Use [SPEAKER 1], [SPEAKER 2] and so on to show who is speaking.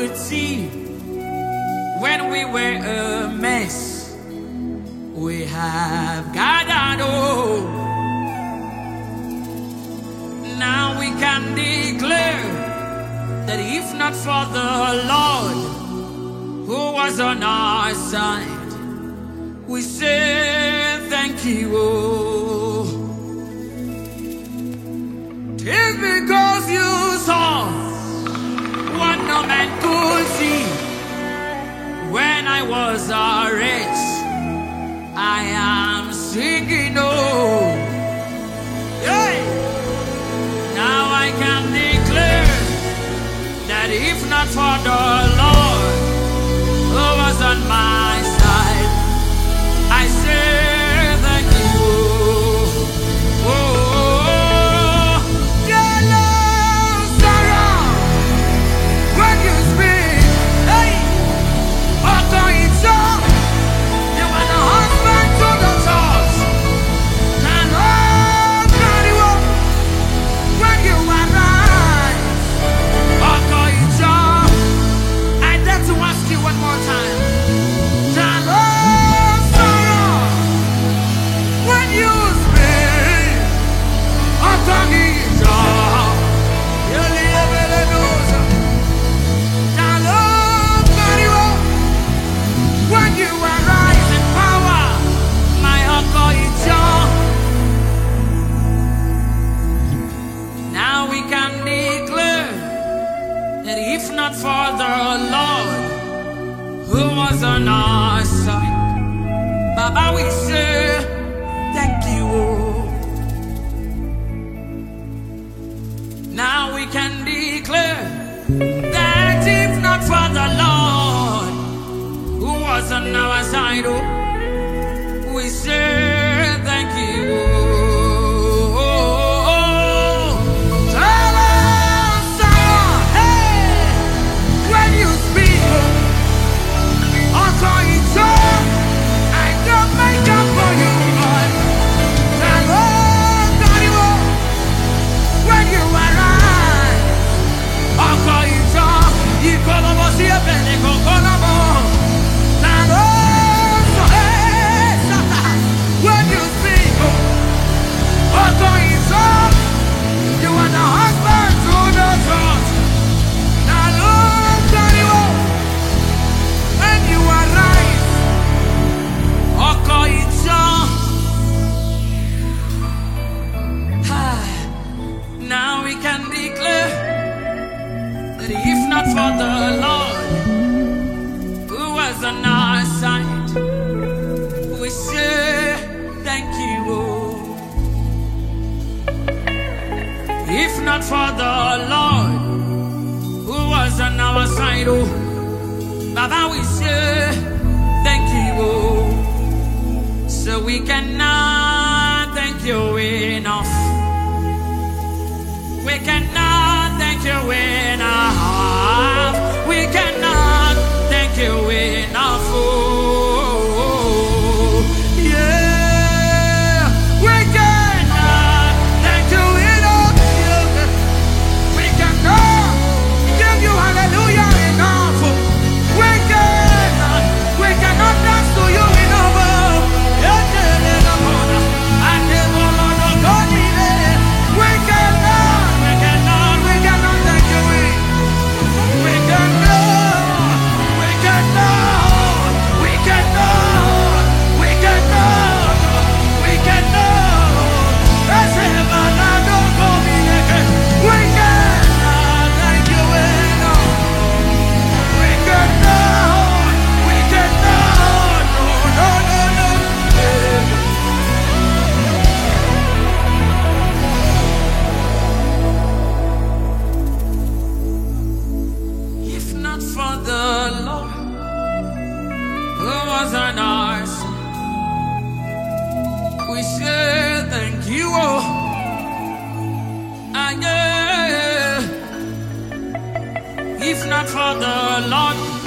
[SPEAKER 1] could see when we were a mess. We have gathered all. Now we can declare that if not for the Lord who was on our side, we say thank you. It's because you saw what no man could see. When I was a wretch, I am singing, oh, hey. Now I can declare that if not for the Lord who was on my side, I say thank you. Oh, if not for the Lord who was on our side, Baba, we say thank you. Now we can declare that if not for the Lord who was on our side, we say thank you. Now we can declare that if not for the Lord who was on our side, we say thank you. If not for the Lord who was on our side, oh, Baba, we say thank you. So we cannot thank you enough. We cannot thank you enough. We cannot thank you enough. Oh, yeah. We cannot thank you enough. We cannot give you hallelujah enough. We cannot dance to you enough. On our side, we say thank you. Oh, yeah. If not for the Lord